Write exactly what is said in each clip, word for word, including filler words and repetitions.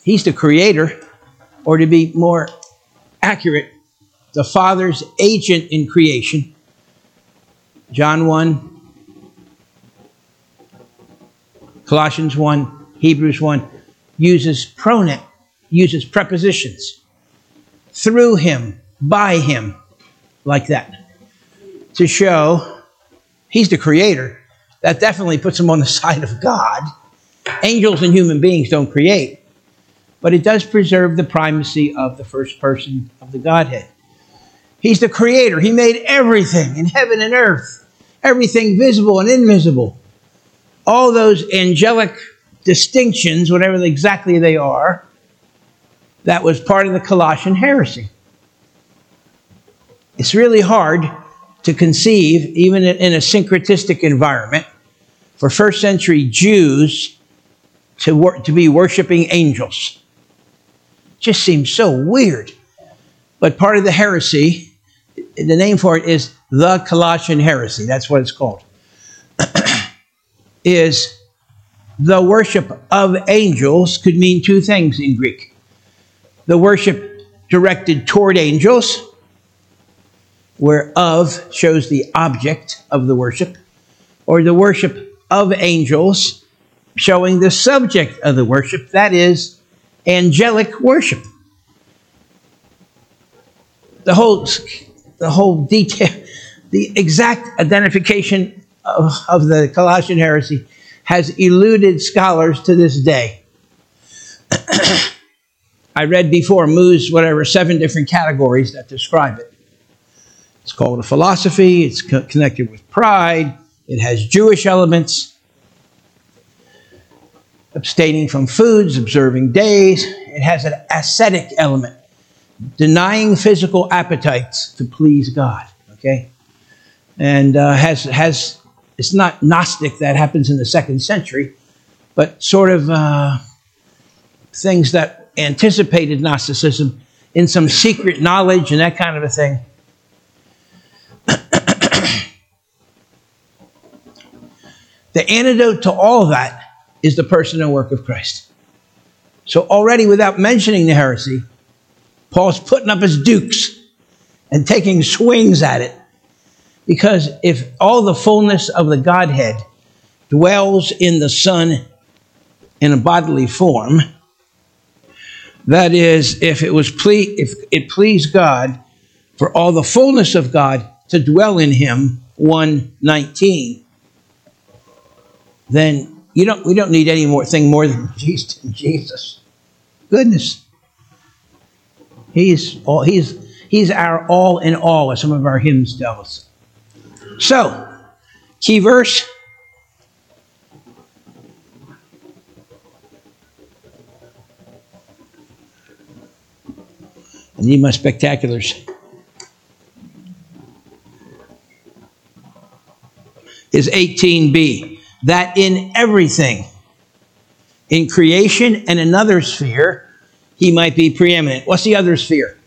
He's the creator, or to be more accurate, the Father's agent in creation. John one, Colossians one, Hebrews one, uses pronoun, uses prepositions. Through him, by him, like that. To show he's the creator. That definitely puts him on the side of God. Angels and human beings don't create. But it does preserve the primacy of the first person of the Godhead. He's the creator. He made everything in heaven and earth. Everything visible and invisible. All those angelic distinctions, whatever exactly they are, that was part of the Colossian heresy. It's really hard to conceive, even in a syncretistic environment, for first century Jews to, wor- to be worshiping angels. It just seems so weird. But part of the heresy, the name for it is the Colossian heresy. That's what it's called. Is the worship of angels could mean two things in Greek. The worship directed toward angels, where of shows the object of the worship, or the worship of angels showing the subject of the worship, that is, angelic worship. The whole, the whole detail, the exact identification of, of the Colossian heresy has eluded scholars to this day. I read before Moo's, whatever, seven different categories that describe it. It's called a philosophy. It's co- connected with pride. It has Jewish elements. Abstaining from foods, observing days. It has an ascetic element. Denying physical appetites to please God. Okay? And uh, has, has, it's not Gnostic, that happens in the second century, but sort of uh, things that anticipated Gnosticism in some secret knowledge and that kind of a thing. The antidote to all of that is the person and work of Christ. So already, without mentioning the heresy, Paul's putting up his dukes and taking swings at it. Because if all the fullness of the Godhead dwells in the Son in a bodily form, that is, if it was ple- if it pleased God for all the fullness of God to dwell in him, one nineteen, then you don't we don't need any more thing more than Jesus. Goodness. He's all he's he's our all in all, as some of our hymns tell us. So, key verse. I need my spectaculars. Is eighteen b. That in everything, in creation and another sphere, he might be preeminent. What's the other sphere?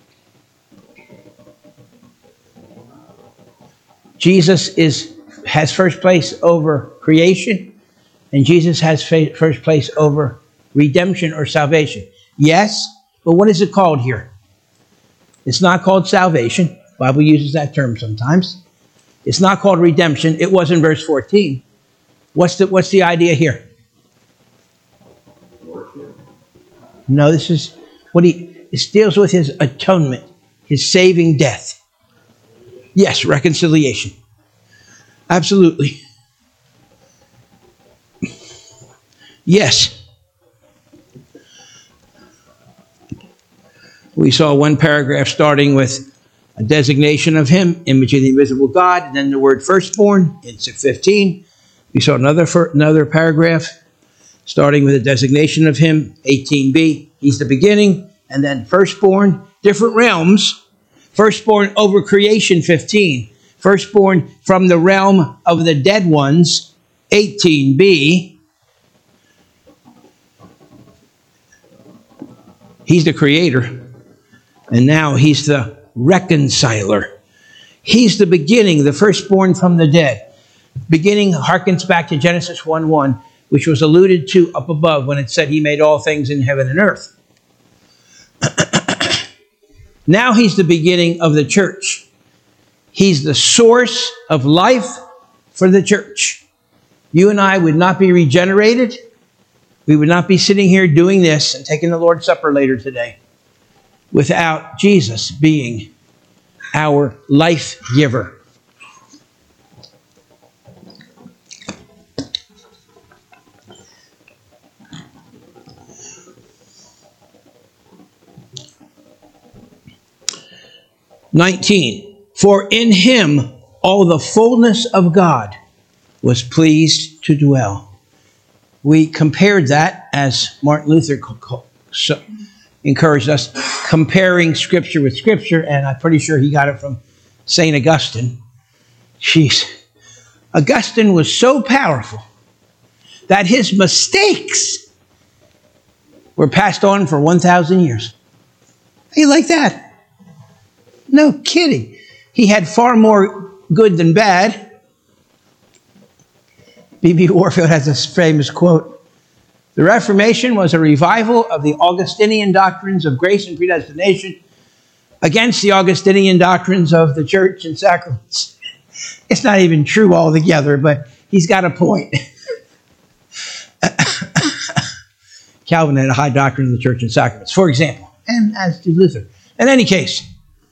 Jesus is has first place over creation, and Jesus has fa- first place over redemption or salvation. Yes, but what is it called here? It's not called salvation. The Bible uses that term sometimes. It's not called redemption. It was in verse fourteen. What's the what's the idea here? No, this is what he it deals with his atonement, his saving death. Yes, reconciliation. Absolutely. Yes. We saw one paragraph starting with a designation of him, image of the invisible God, and then the word firstborn in fifteen. We saw another another paragraph starting with a designation of him, eighteen b. He's the beginning, and then firstborn, different realms. Firstborn over creation, fifteen. Firstborn from the realm of the dead ones, eighteen b. He's the creator. And now he's the reconciler. He's the beginning, the firstborn from the dead. Beginning harkens back to Genesis one one, which was alluded to up above when it said he made all things in heaven and earth. Now he's the beginning of the church. He's the source of life for the church. You and I would not be regenerated. We would not be sitting here doing this and taking the Lord's Supper later today without Jesus being our life giver. nineteen, for in him all the fullness of God was pleased to dwell. We compared that, as Martin Luther encouraged us, comparing Scripture with Scripture, and I'm pretty sure he got it from Saint Augustine. Jeez. Augustine was so powerful that his mistakes were passed on for one thousand years. How you like that? No kidding. He had far more good than bad. B B Warfield has this famous quote. The Reformation was a revival of the Augustinian doctrines of grace and predestination against the Augustinian doctrines of the church and sacraments. It's not even true altogether, but he's got a point. Calvin had a high doctrine of the church and sacraments, for example, and as did Luther. In any case,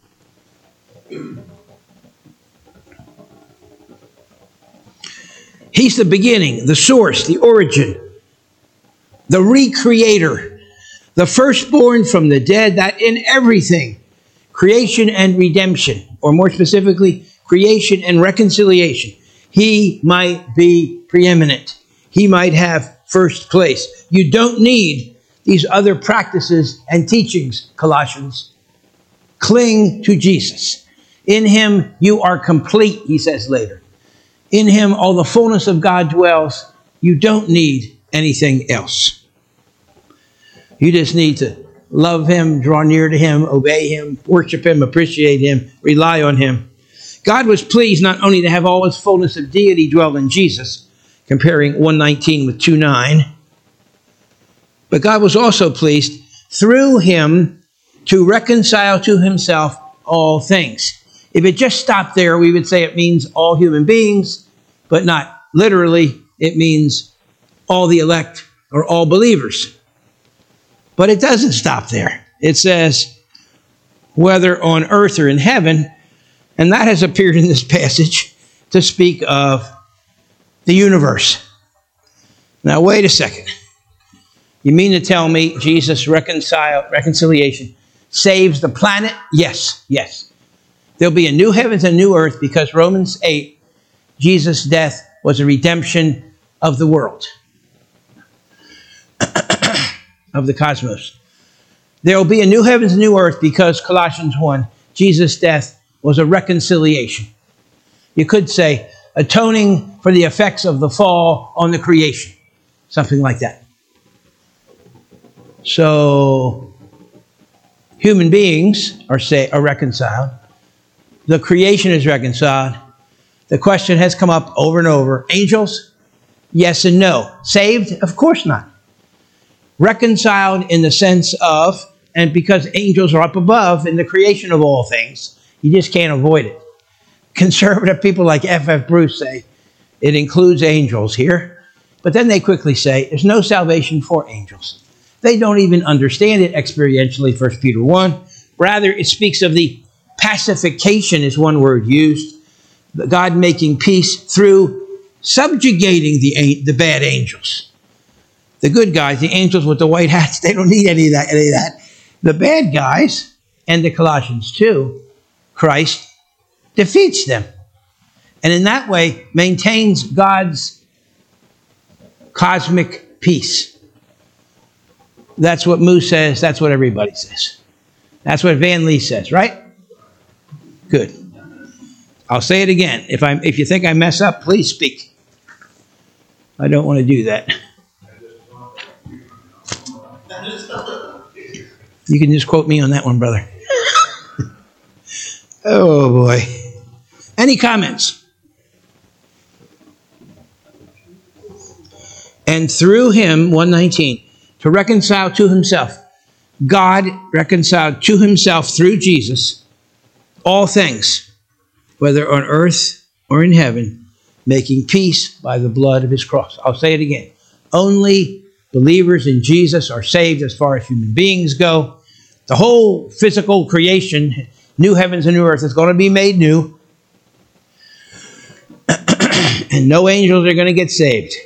he's the beginning, the source, the origin, the recreator, the firstborn from the dead, that in everything, creation and redemption, or more specifically, creation and reconciliation, he might be preeminent. He might have first place. You don't need these other practices and teachings, Colossians. Cling to Jesus. In him you are complete, he says later. In him all the fullness of God dwells. You don't need anything else. You just need to love him, draw near to him, obey him, worship him, appreciate him, rely on him. God was pleased not only to have all his fullness of deity dwell in Jesus, comparing one nineteen with two nine, but God was also pleased through him to reconcile to himself all things. If it just stopped there, we would say it means all human beings, but not literally. It means all the elect or all believers. But it doesn't stop there. It says, whether on earth or in heaven, and that has appeared in this passage to speak of the universe. Now, wait a second. You mean to tell me Jesus' reconcile, reconciliation saves the planet? Yes, yes. There'll be a new heavens and new earth because Romans eight, Jesus' death was a redemption of the world, of the cosmos. There will be a new heavens and new earth because Colossians one, Jesus' death was a reconciliation. You could say atoning for the effects of the fall on the creation, something like that. So human beings are say are reconciled. The creation is reconciled. The question has come up over and over. Angels? Yes and no. Saved? Of course not. Reconciled in the sense of, and because angels are up above in the creation of all things, you just can't avoid it. Conservative people like F F Bruce say it includes angels here, but then they quickly say there's no salvation for angels. They don't even understand it experientially, First Peter one. Rather, it speaks of the pacification, is one word used, God making peace through subjugating the, the bad angels. The good guys, the angels with the white hats, they don't need any of that. Any of that. The bad guys, and the Colossians too, Christ defeats them. And in that way, maintains God's cosmic peace. That's what Moose says. That's what everybody says. That's what Van Lee says, right? Good. I'll say it again. If I'm, if you think I mess up, please speak. I don't want to do that. You can just quote me on that one, brother. Oh, boy. Any comments? And through him, one nineteen, to reconcile to himself. God reconciled to himself through Jesus all things, whether on earth or in heaven, making peace by the blood of his cross. I'll say it again. Only believers in Jesus are saved as far as human beings go. The whole physical creation, new heavens and new earth, is going to be made new. And no angels are going to get saved.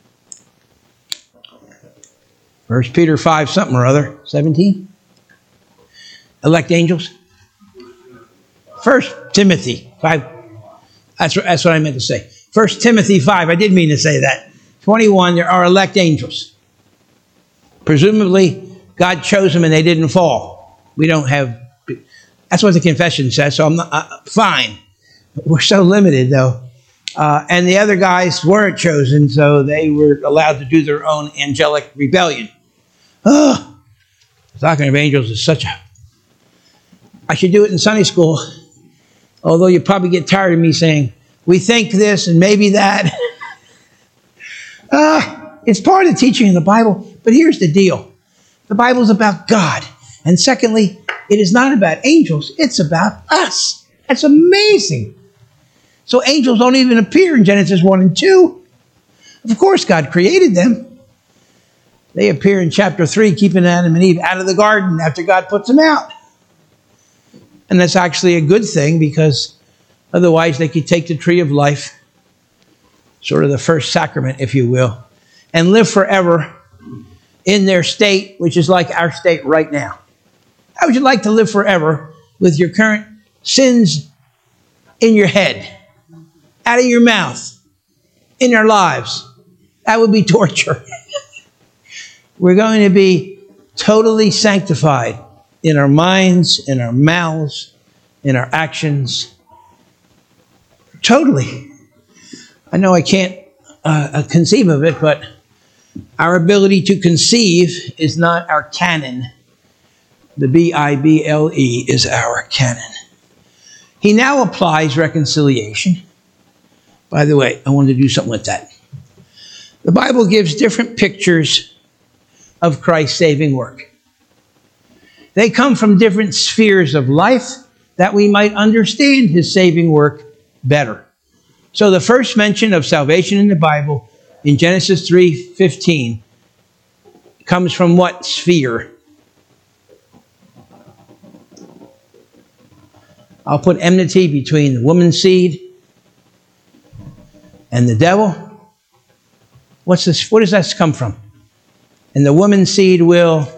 First Peter five something or other, seventeen. Elect angels. First Timothy five. That's what, that's what I meant to say. First Timothy five. I did mean to say that. twenty-one, there are elect angels. Presumably, God chose them and they didn't fall. We don't have... That's what the confession says, so I'm not... Uh, fine. We're so limited, though. Uh, and the other guys weren't chosen, so they were allowed to do their own angelic rebellion. Oh, talking of angels is such a... I should do it in Sunday school, although you probably get tired of me saying, we think this and maybe that. uh, it's part of the teaching in the Bible, but here's the deal. The Bible is about God. And secondly, it is not about angels, it's about us. That's amazing. So angels don't even appear in Genesis one and two. Of course, God created them. They appear in chapter three, keeping Adam and Eve out of the garden after God puts them out. And that's actually a good thing, because otherwise they could take the tree of life, sort of the first sacrament, if you will, and live forever in their state, which is like our state right now. How would you like to live forever with your current sins in your head, out of your mouth, in our lives? That would be torture. We're going to be totally sanctified in our minds, in our mouths, in our actions. Totally. I know I can't uh, conceive of it, but our ability to conceive is not our canon. The B I B L E is our canon. He now applies reconciliation. By the way, I wanted to do something with that. The Bible gives different pictures of Christ's saving work. They come from different spheres of life that we might understand his saving work better. So the first mention of salvation in the Bible in Genesis three fifteen comes from what sphere? I'll put enmity between the woman's seed and the devil. What's this? What does that come from? And the woman's seed will...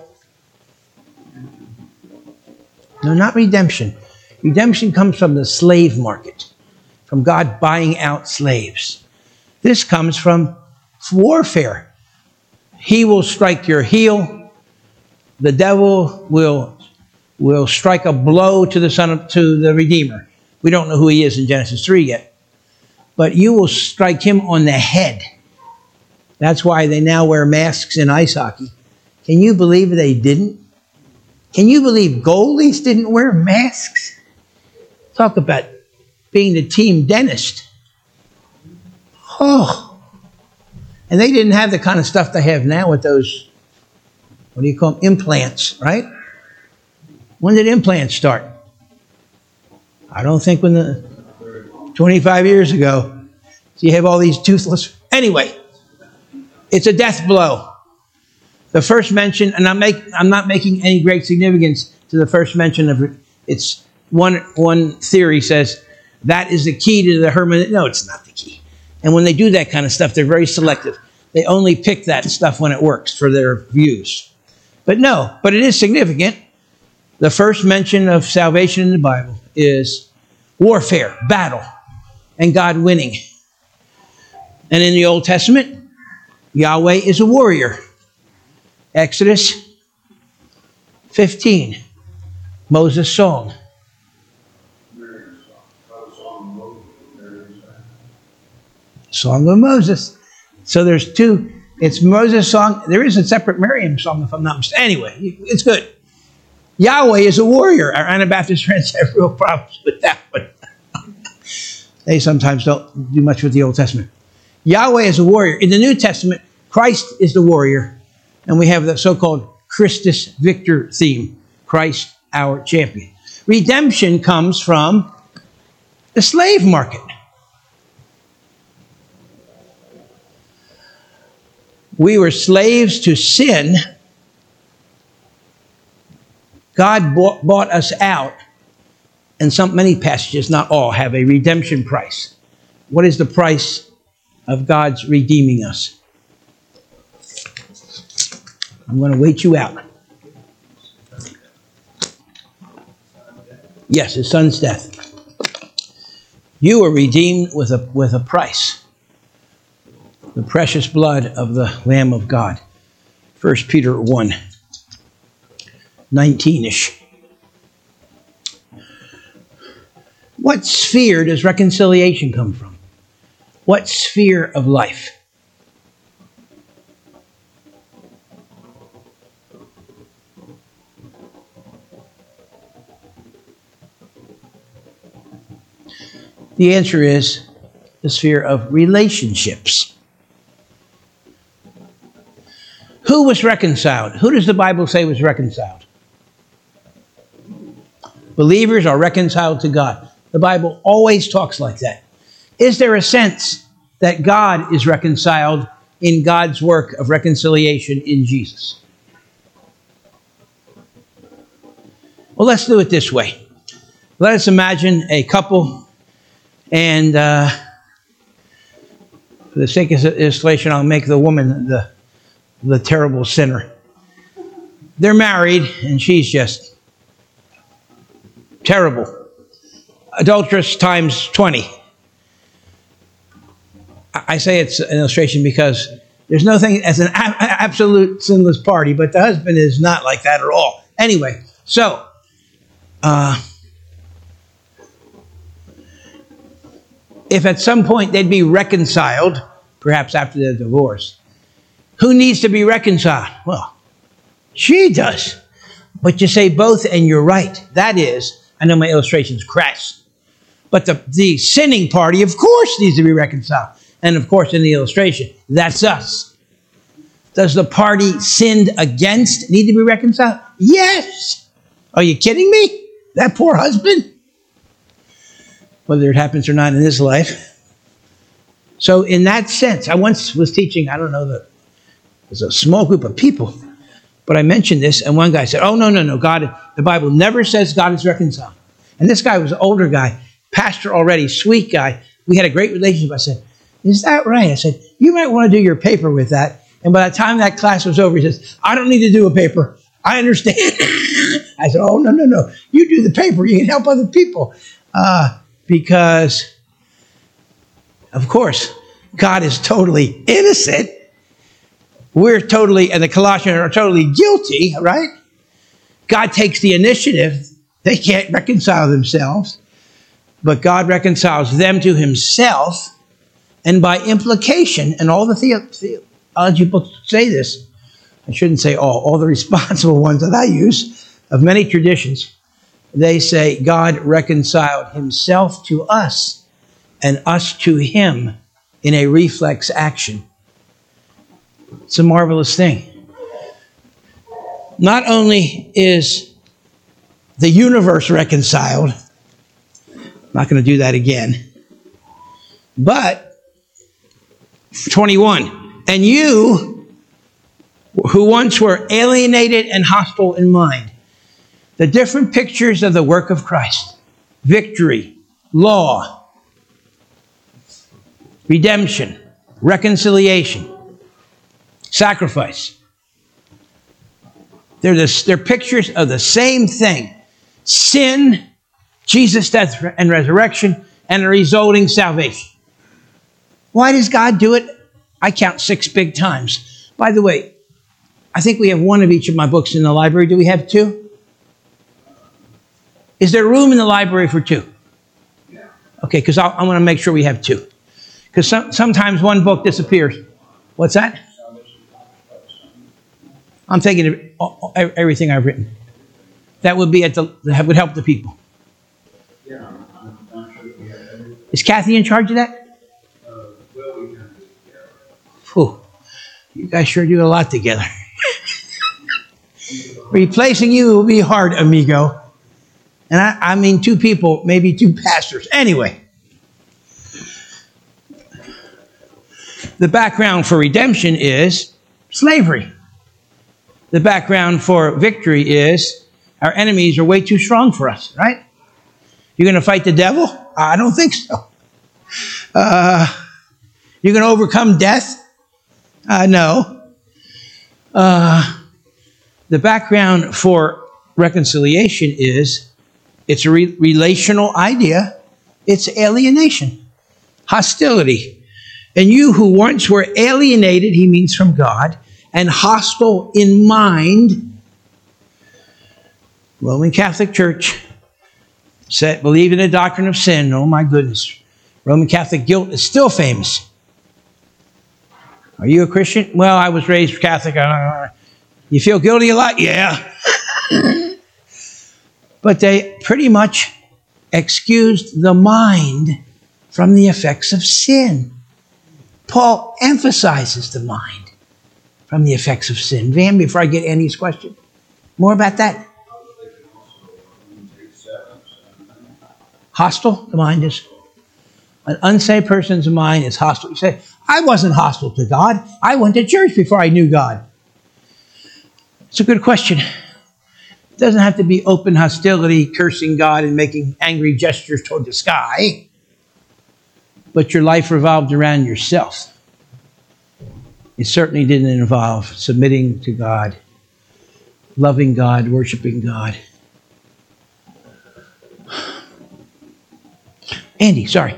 No, not redemption. Redemption comes from the slave market, from God buying out slaves. This comes from warfare. He will strike your heel. The devil will, will strike a blow to the son of, to the Redeemer. We don't know who he is in Genesis three yet. But you will strike him on the head. That's why they now wear masks in ice hockey. Can you believe they didn't? Can you believe goalies didn't wear masks? Talk about being the team dentist. Oh. And they didn't have the kind of stuff they have now with those, what do you call them, implants, right? When did implants start? I don't think when the, twenty-five years ago. So you have all these toothless, anyway, it's a death blow. The first mention, and I'm, make, I'm not making any great significance to the first mention of it. It's one, one theory says that is the key to the hermeneutic. No, it's not the key. And when they do that kind of stuff, they're very selective. They only pick that stuff when it works for their views. But no, but it is significant. The first mention of salvation in the Bible is warfare, battle, and God winning. And in the Old Testament, Yahweh is a warrior. Exodus fifteen, Moses' song. Song of Moses. So there's two. It's Moses' song. There is a separate Miriam song, if I'm not mistaken. Anyway, it's good. Yahweh is a warrior. Our Anabaptist friends have real problems with that one. They sometimes don't do much with the Old Testament. Yahweh is a warrior. In the New Testament, Christ is the warrior, and we have the so-called Christus Victor theme, Christ our champion. Redemption comes from the slave market. We were slaves to sin. God bought, bought us out, and some many passages, not all, have a redemption price. What is the price of God's redeeming us? I'm going to wait you out. Yes, his son's death. You were redeemed with a with a price. The precious blood of the Lamb of God. First Peter one, nineteen-ish. What sphere does reconciliation come from? What sphere of life? The answer is the sphere of relationships. Who was reconciled? Who does the Bible say was reconciled? Believers are reconciled to God. The Bible always talks like that. Is there a sense that God is reconciled in God's work of reconciliation in Jesus? Well, let's do it this way. Let us imagine a couple. And uh, for the sake of illustration, I'll make the woman the, the terrible sinner. They're married, and she's just terrible. Adulteress times twenty. I say it's an illustration because there's no thing as an a- absolute sinless party, but the husband is not like that at all. Anyway, so... Uh, If at some point they'd be reconciled, perhaps after their divorce, who needs to be reconciled? Well, she does. But you say both, and you're right. That is, I know my illustration's crass, but the, the sinning party, of course, needs to be reconciled. And of course, in the illustration, that's us. Does the party sinned against need to be reconciled? Yes. Are you kidding me? That poor husband? Whether it happens or not in this life. So in that sense, I once was teaching, I don't know, the, it was a small group of people, but I mentioned this, and one guy said, oh, no, no, no, God, the Bible never says God is reconciled. And this guy was an older guy, pastor already, sweet guy. We had a great relationship. I said, is that right? I said, you might want to do your paper with that. And by the time that class was over, he says, I don't need to do a paper. I understand. I said, oh, no, no, no. You do the paper. You can help other people. Uh, Because, of course, God is totally innocent. We're totally, and the Colossians are totally guilty, right? God takes the initiative. They can't reconcile themselves. But God reconciles them to himself. And by implication, and all the theology books say this, I shouldn't say all, all the responsible ones that I use, of many traditions, they say God reconciled himself to us and us to him in a reflex action. It's a marvelous thing. Not only is the universe reconciled, I'm not going to do that again, but twenty-one, and you who once were alienated and hostile in mind. The different pictures of the work of Christ. Victory, law, redemption, reconciliation, sacrifice. They're, the, they're pictures of the same thing. Sin, Jesus' death and resurrection, and the resulting salvation. Why does God do it? I count six big times. By the way, I think we have one of each of my books in the library. Do we have two? Is there room in the library for two? Yeah. Okay, because I want to make sure we have two. Because some, sometimes one book disappears. What's that? I'm taking everything I've written. That would be at the that would help the people. Yeah, I'm not sure if we have everything. Is Kathy in charge of that? Uh, well, we can do it. Whew. You guys sure do a lot together. Replacing you will be hard, amigo. And I, I mean two people, maybe two pastors. Anyway. The background for redemption is slavery. The background for victory is our enemies are way too strong for us, right? You're going to fight the devil? I don't think so. Uh, you're going to overcome death? Uh, no. Uh, the background for reconciliation is it's a re- relational idea. It's alienation, hostility. And you who once were alienated, he means from God, and hostile in mind. Roman Catholic Church said, believe in the doctrine of sin. Oh my goodness. Roman Catholic guilt is still famous. Are you a Christian? Well, I was raised Catholic. You feel guilty a lot? Yeah. But they pretty much excused the mind from the effects of sin. Paul emphasizes the mind from the effects of sin. Van, before I get Andy's question, more about that. Hostile, the mind is. An unsaved person's mind is hostile. You say, I wasn't hostile to God. I went to church before I knew God. It's a good question. It doesn't have to be open hostility, cursing God and making angry gestures toward the sky. But your life revolved around yourself. It certainly didn't involve submitting to God, loving God, worshiping God. Andy, sorry.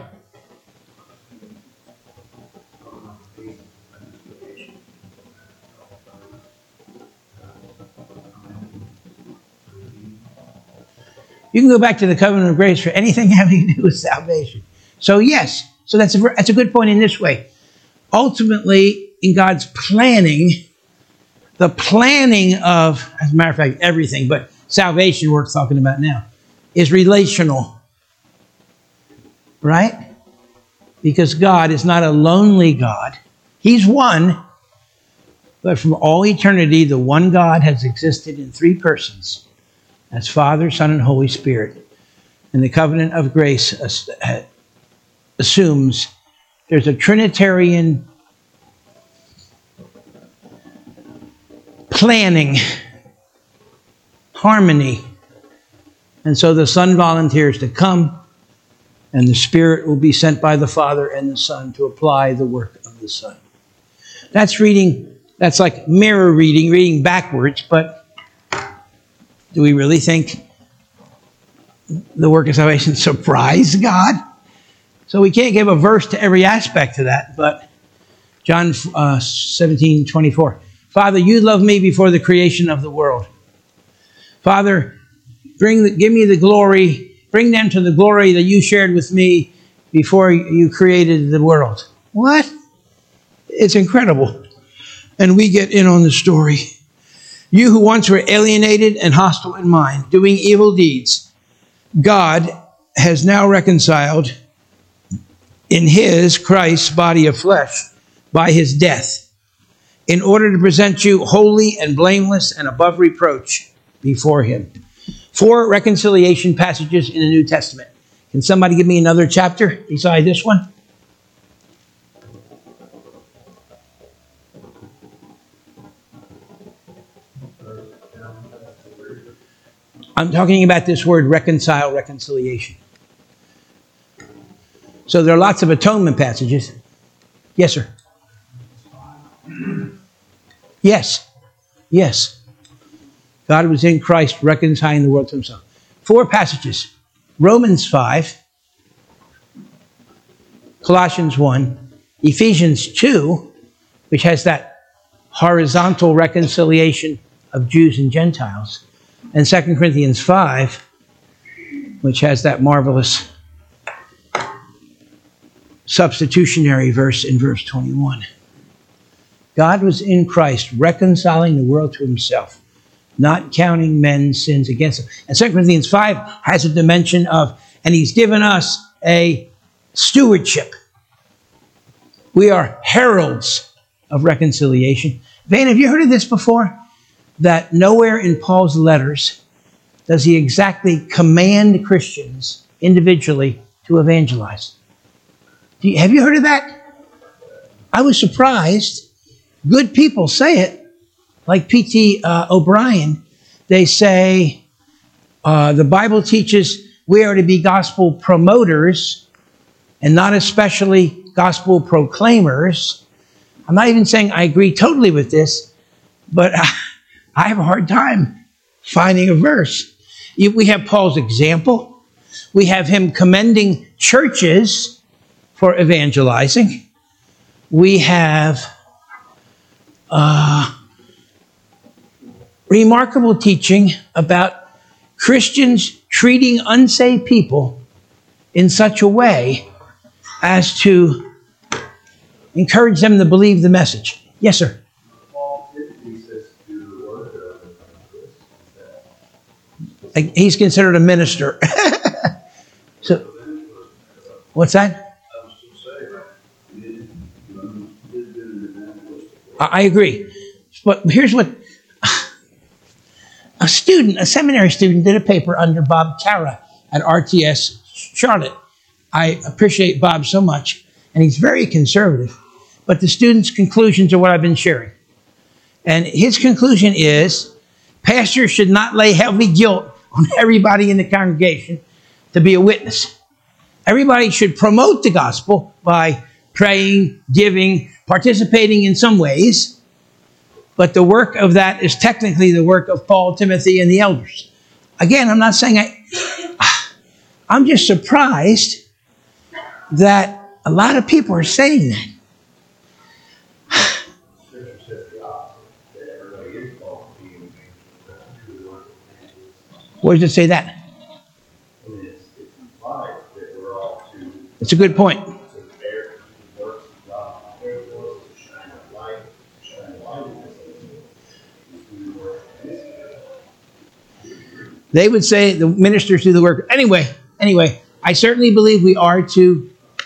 You can go back to the covenant of grace for anything having to do with salvation. So yes, so that's a, that's a good point in this way. Ultimately, in God's planning, the planning of, as a matter of fact, everything, but salvation we're talking about now, is relational. Right? Because God is not a lonely God. He's one. But from all eternity, the one God has existed in three persons. That's Father, Son, and Holy Spirit. And the covenant of grace assumes there's a Trinitarian planning, harmony. And so the Son volunteers to come, and the Spirit will be sent by the Father and the Son to apply the work of the Son. That's reading, that's like mirror reading, reading backwards, but do we really think the work of salvation surprised God? So we can't give a verse to every aspect of that, but John uh, seventeen twenty-four. Father, you loved me before the creation of the world. Father, bring the, give me the glory, bring them to the glory that you shared with me before you created the world. What? It's incredible. And we get in on the story. You who once were alienated and hostile in mind, doing evil deeds, God has now reconciled in his, Christ's body of flesh, by his death, in order to present you holy and blameless and above reproach before him. Four reconciliation passages in the New Testament. Can somebody give me another chapter beside this one? I'm talking about this word reconcile, reconciliation. So there are lots of atonement passages. Yes, sir. Yes. Yes. God was in Christ reconciling the world to himself. Four passages. Romans five. Colossians one. Ephesians two, which has that horizontal reconciliation of Jews and Gentiles. And Second Corinthians five, which has that marvelous substitutionary verse in verse twenty-one. God was in Christ reconciling the world to himself, not counting men's sins against them. And Second Corinthians five has a dimension of, and he's given us a stewardship. We are heralds of reconciliation. Vane, have you heard of this before? That nowhere in Paul's letters does he exactly command Christians individually to evangelize. Do you, have you heard of that? I was surprised. Good people say it, like P T Uh, O'Brien. They say uh, the Bible teaches we are to be gospel promoters and not especially gospel proclaimers. I'm not even saying I agree totally with this, but I, I have a hard time finding a verse. We have Paul's example. We have him commending churches for evangelizing. We have uh, remarkable teaching about Christians treating unsaved people in such a way as to encourage them to believe the message. Yes, sir. Paul typically says to do the work of the Like, he's considered a minister. So, what's that? I was just saying, right? He did, he did do an evangelistic work. I I agree. But here's what a student, a seminary student, did a paper under Bob Cara at R T S Charlotte. I appreciate Bob so much, and he's very conservative. But the student's conclusions are what I've been sharing. And his conclusion is, pastors should not lay heavy guilt on everybody in the congregation to be a witness. Everybody should promote the gospel by praying, giving, participating in some ways. But the work of that is technically the work of Paul, Timothy, and the elders. Again, I'm not saying I... I'm just surprised that a lot of people are saying that. Scripture says the opposite, that everybody is called to be an evangelist, to do the work of evangelist. Where does it say that? And it's, it's implied that we're all to, It's a good point. to bear the works of God, bear the works, to shine a light, to shine a light in this age, to do the work of this age. They would say the ministers do the work. Anyway, anyway, I certainly believe we are to...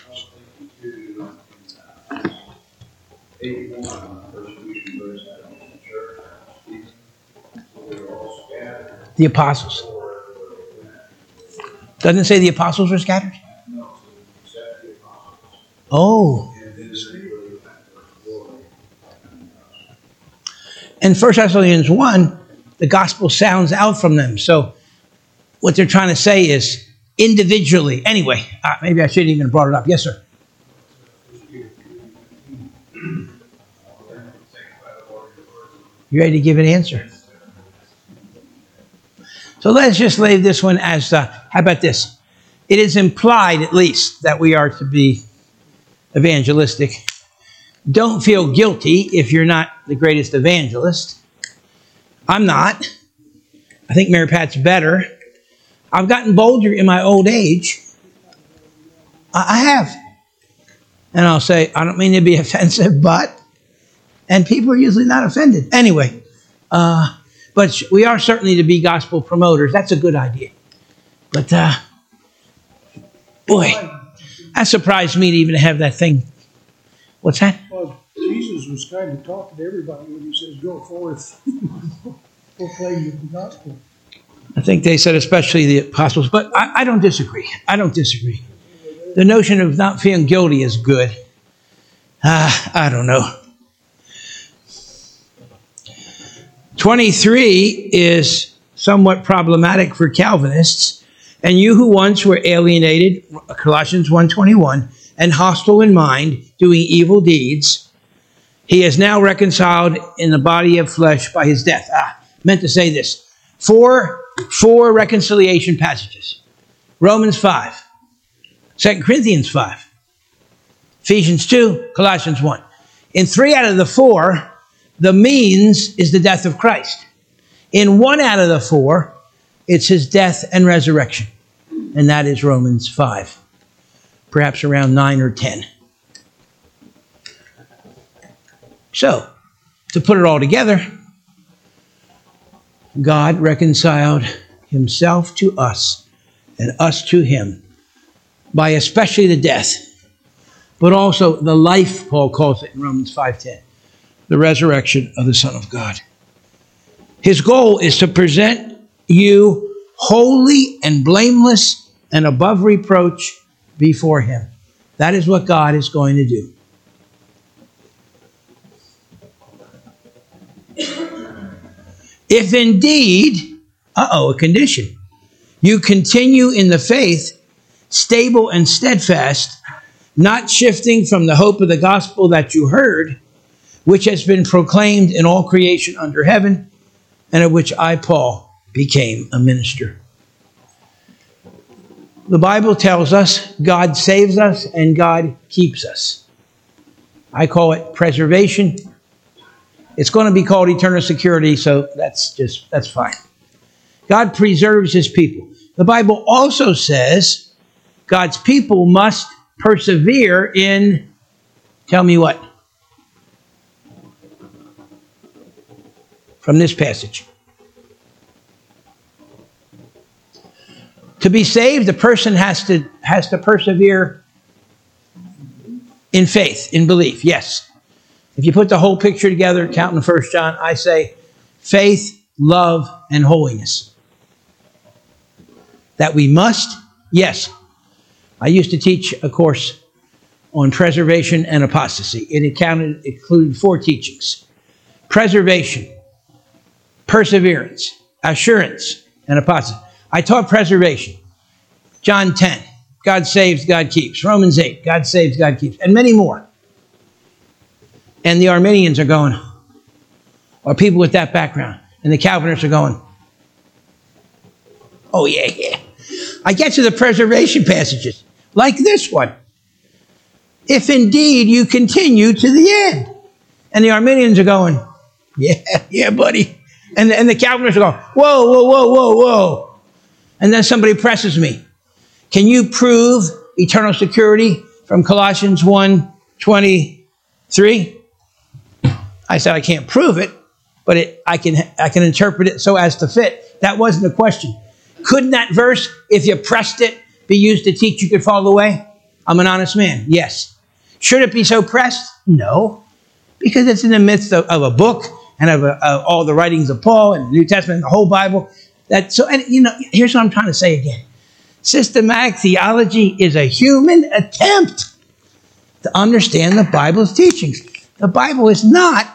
eighty-one, persecution burst out in the church, Stephen, so they were all scattered. The apostles. Doesn't it say the apostles were scattered? No, except the apostles. Oh. And then they really went to glory. In First Thessalonians one, the gospel sounds out from them. So what they're trying to say is individually. Anyway, uh, maybe I shouldn't even have brought it up. Yes, sir. You ready to give an answer? So let's just leave this one as, uh, how about this? It is implied, at least, that we are to be evangelistic. Don't feel guilty if you're not the greatest evangelist. I'm not. I think Mary Pat's better. I've gotten bolder in my old age. I, I have. And I'll say, I don't mean to be offensive, but... And people are usually not offended. Anyway, uh, but we are certainly to be gospel promoters. That's a good idea. But, uh, boy, that surprised me to even have that thing. What's that? Well, Jesus was kind of talking to everybody when he says, go forth, proclaim the gospel. I think they said especially the apostles, but I, I don't disagree. I don't disagree. The notion of not feeling guilty is good. Uh, I don't know. twenty-three is somewhat problematic for Calvinists. And you who once were alienated, Colossians one twenty-one, and hostile in mind, doing evil deeds, he is now reconciled in the body of flesh by his death. Ah, meant to say this. Four, four reconciliation passages. Romans five, Second Corinthians five, Ephesians two, Colossians one. In three out of the four, the means is the death of Christ. In one out of the four, it's his death and resurrection. And that is Romans five. Perhaps around nine or ten. So, to put it all together, God reconciled himself to us and us to him by especially the death, but also the life, Paul calls it in Romans five ten. the resurrection of the Son of God. His goal is to present you holy and blameless and above reproach before him. That is what God is going to do. If indeed, uh-oh, a condition, you continue in the faith, stable and steadfast, not shifting from the hope of the gospel that you heard, which has been proclaimed in all creation under heaven, and of which I, Paul, became a minister. The Bible tells us God saves us and God keeps us. I call it preservation. It's going to be called eternal security, so that's just, that's fine. God preserves his people. The Bible also says God's people must persevere in, tell me what? From this passage. To be saved, the person has to, has to persevere in faith, in belief, yes. If you put the whole picture together, counting First John, I say faith, love, and holiness. That we must, yes. I used to teach a course on preservation and apostasy. It accounted, included four teachings. Preservation, perseverance, assurance, and apostasy. I taught preservation. John ten, God saves, God keeps. Romans eight, God saves, God keeps. And many more. And the Arminians are going, or people with that background. And the Calvinists are going, oh yeah, yeah. I get to the preservation passages, like this one. If indeed you continue to the end. And the Arminians are going, yeah, yeah, buddy. And the, and the Calvinists are going, whoa, whoa, whoa, whoa, whoa. And then somebody presses me. Can you prove eternal security from Colossians one twenty-three? I said, I can't prove it, but it, I can I can interpret it so as to fit. That wasn't the question. Couldn't that verse, if you pressed it, be used to teach you could fall away? I'm an honest man. Yes. Should it be so pressed? No. Because it's in the midst of, of a book and of, a, of all the writings of Paul and the New Testament and the whole Bible. That so, and you know, here's what I'm trying to say again. Systematic theology is a human attempt to understand the Bible's teachings. The Bible is not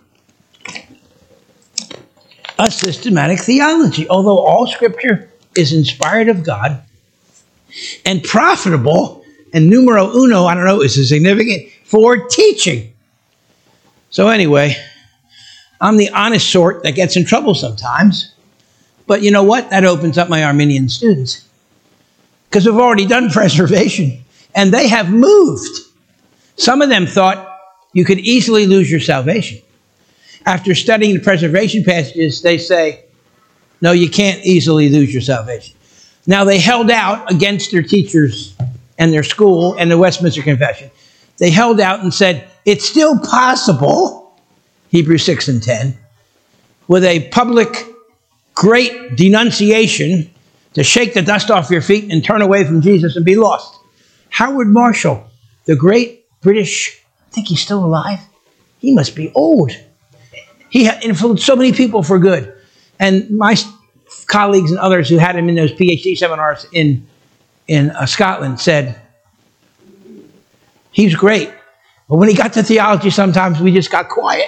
a systematic theology, although all Scripture is inspired of God and profitable, and numero uno, I don't know, is significant for teaching. So anyway, I'm the honest sort that gets in trouble sometimes. But you know what? That opens up my Arminian students. Because we've already done preservation. And they have moved. Some of them thought you could easily lose your salvation. After studying the preservation passages, they say, no, you can't easily lose your salvation. Now, they held out against their teachers and their school and the Westminster Confession. They held out and said, it's still possible, Hebrews six and ten, with a public great denunciation to shake the dust off your feet and turn away from Jesus and be lost. Howard Marshall, the great British, I think he's still alive. He must be old. He had influenced so many people for good. And my colleagues and others who had him in those PhD seminars in, in uh, Scotland said, he's great. But when he got to theology, sometimes we just got quiet.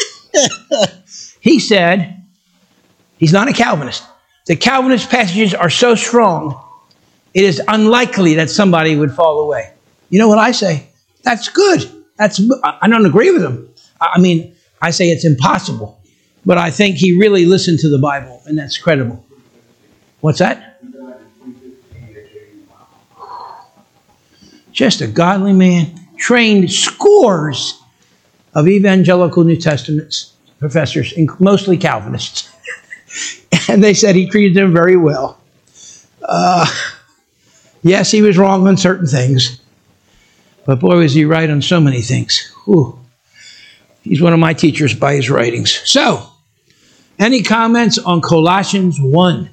He said, he's not a Calvinist. The Calvinist passages are so strong, it is unlikely that somebody would fall away. You know what I say? That's good. That's I don't agree with him. I mean, I say it's impossible. But I think he really listened to the Bible, and that's credible. What's that? Just a godly man, trained scores of evangelical New Testament professors, mostly Calvinists. And they said he treated them very well. Uh, yes, he was wrong on certain things. But boy, was he right on so many things. Whew. He's one of my teachers by his writings. So, any comments on Colossians one?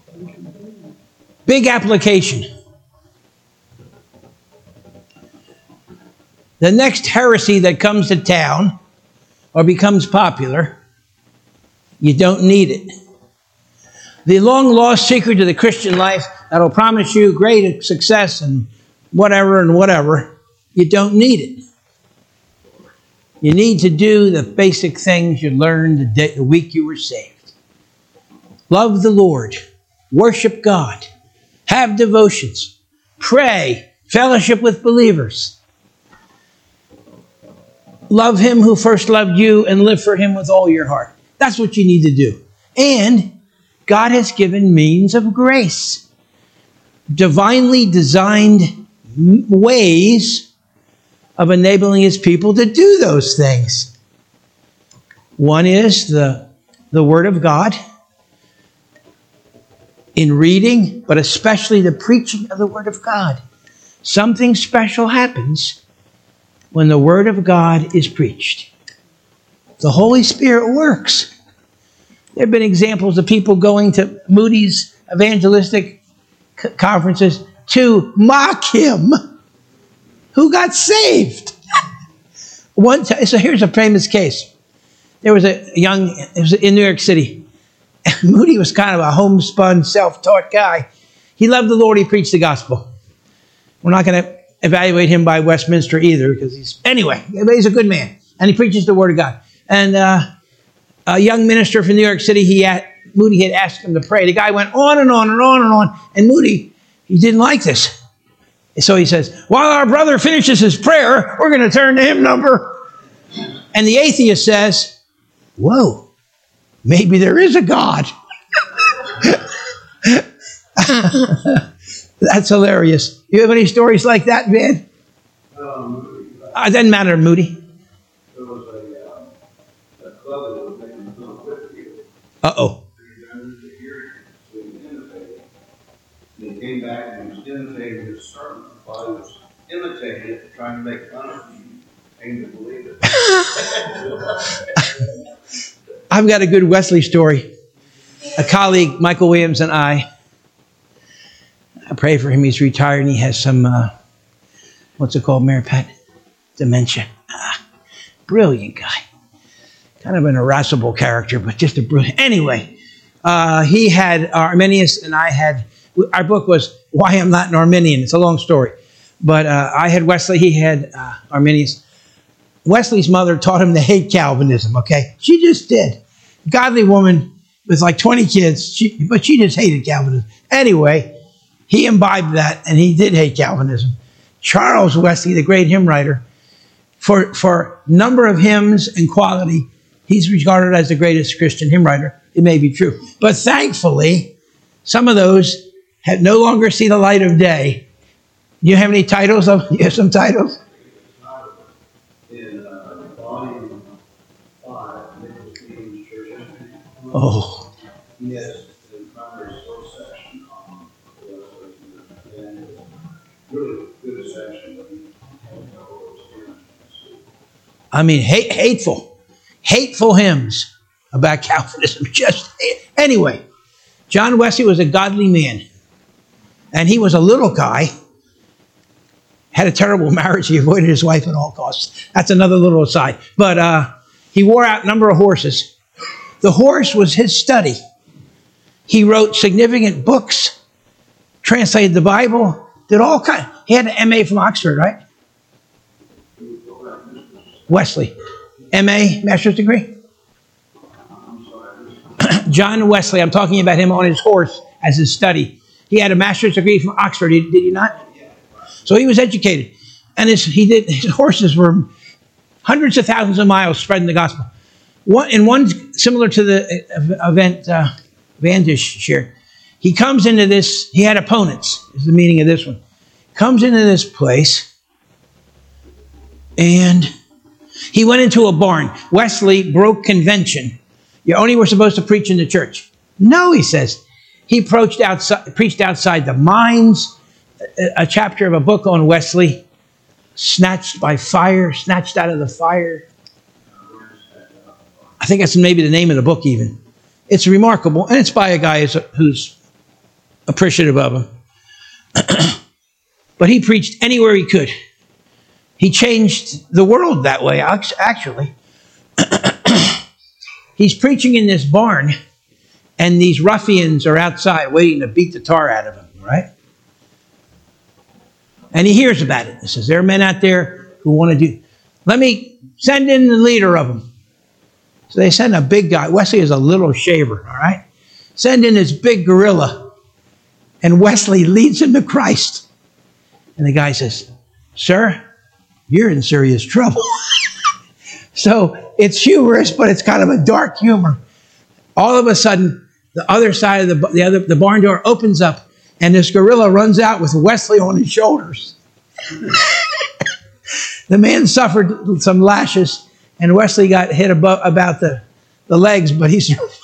Big application. The next heresy that comes to town or becomes popular, you don't need it. The long-lost secret to the Christian life that'll promise you great success and whatever and whatever, you don't need it. You need to do the basic things you learned the, day, the week you were saved. Love the Lord. Worship God. Have devotions. Pray. Fellowship with believers. Love Him who first loved you and live for Him with all your heart. That's what you need to do. And God has given means of grace. Divinely designed ways of enabling His people to do those things. One is the, the Word of God in reading, but especially the preaching of the Word of God. Something special happens when the Word of God is preached. The Holy Spirit works. There have been examples of people going to Moody's evangelistic c- conferences to mock him, who got saved. One time, so here's a famous case. There was a young, it was in New York City. Moody was kind of a homespun, self-taught guy. He loved the Lord. He preached the gospel. We're not going to evaluate him by Westminster either, because he's, anyway, he's a good man. And he preaches the Word of God. And uh, a young minister from New York City, he had, Moody had asked him to pray. The guy went on and on and on and on. And Moody, he didn't like this. So he says, while our brother finishes his prayer, we're going to turn to hymn number. And the atheist says, whoa, maybe there is a God. That's hilarious. You have any stories like that, Van? Um, Uh, it doesn't matter, Moody. there was a, uh, a club that was making some Whitfield. Uh-oh. He came back and he was imitating his sermon. While he was imitating it, trying to make fun of him, he came to believe it. I've got a good Wesley story. A colleague, Michael Williams, and I, I pray for him. He's retired and he has some, uh, what's it called, Mary Pat? Dementia. Ah, brilliant guy. Kind of an irascible character, but just a brilliant. Anyway, uh, he had Arminius and I had, our book was Why I'm Not an Arminian. It's a long story. But uh, I had Wesley, he had uh, Arminius. Wesley's mother taught him to hate Calvinism, okay? She just did. Godly woman with like twenty kids, she, but she just hated Calvinism. Anyway, he imbibed that and he did hate Calvinism. Charles Wesley, the great hymn writer, for, for number of hymns and quality, he's regarded as the greatest Christian hymn writer. It may be true. But thankfully, some of those have no longer see the light of day. Do you have any titles? Of, you have some titles? In uh, volume five, Nicholas King's Church History. Oh, Yes, the primary source section on the and really good section, but he has no whole experience. I mean, hate, hateful, hateful hymns about Calvinism. Just anyway, John Wesley was a godly man, and he was a little guy. Had a terrible marriage. He avoided his wife at all costs. That's another little aside. But uh, he wore out a number of horses. The horse was his study. He wrote significant books, translated the Bible, did all kinds. He had an M A from Oxford, right? Wesley. M A, master's degree? John Wesley, I'm talking about him on his horse as his study. He had a master's degree from Oxford, did he not? So he was educated. And his, he did, his horses were hundreds of thousands of miles spreading the gospel. One, in one similar to the event uh, Vandish shared, he comes into this, he had opponents, is the meaning of this one. Comes into this place, and he went into a barn. Wesley broke convention. You only were supposed to preach in the church. No, he says. He preached outside, preached outside the mines. A, a chapter of a book on Wesley, snatched by fire, snatched out of the fire. I think that's maybe the name of the book even. It's remarkable, and it's by a guy who's, who's appreciative of him. But he preached anywhere he could. He changed the world that way, actually. He's preaching in this barn, and these ruffians are outside waiting to beat the tar out of him, right? And he hears about it. He says, there are men out there who want to do, let me send in the leader of them. So they send a big guy. Wesley is a little shaver, all right? Send in this big gorilla, and Wesley leads him to Christ. And the guy says, sir, you're in serious trouble. So it's humorous, but it's kind of a dark humor. All of a sudden, the other side of the, the, other, the barn door opens up, and this gorilla runs out with Wesley on his shoulders. The man suffered some lashes, and Wesley got hit above, about the, the legs, but he survived.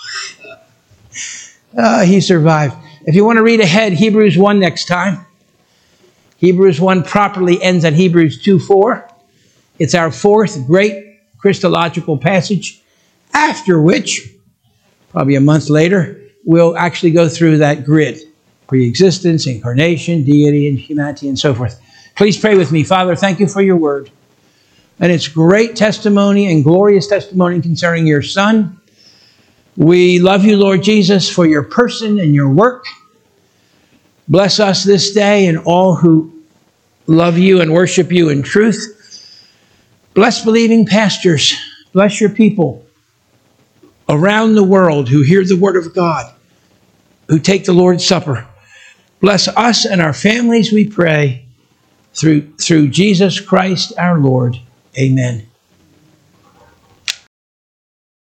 Uh, he survived. If you want to read ahead, Hebrews one next time. Hebrews one properly ends on Hebrews two four. It's our fourth great Christological passage, after which, probably a month later, we'll actually go through that grid. Pre-existence, incarnation, deity, and humanity, and so forth. Please pray with me. Father, thank you for your word. And it's great testimony and glorious testimony concerning your Son. We love you, Lord Jesus, for your person and your work. Bless us this day and all who love you and worship you in truth. Bless believing pastors. Bless your people around the world who hear the word of God, who take the Lord's Supper. Bless us and our families, we pray, through, through Jesus Christ our Lord. Amen.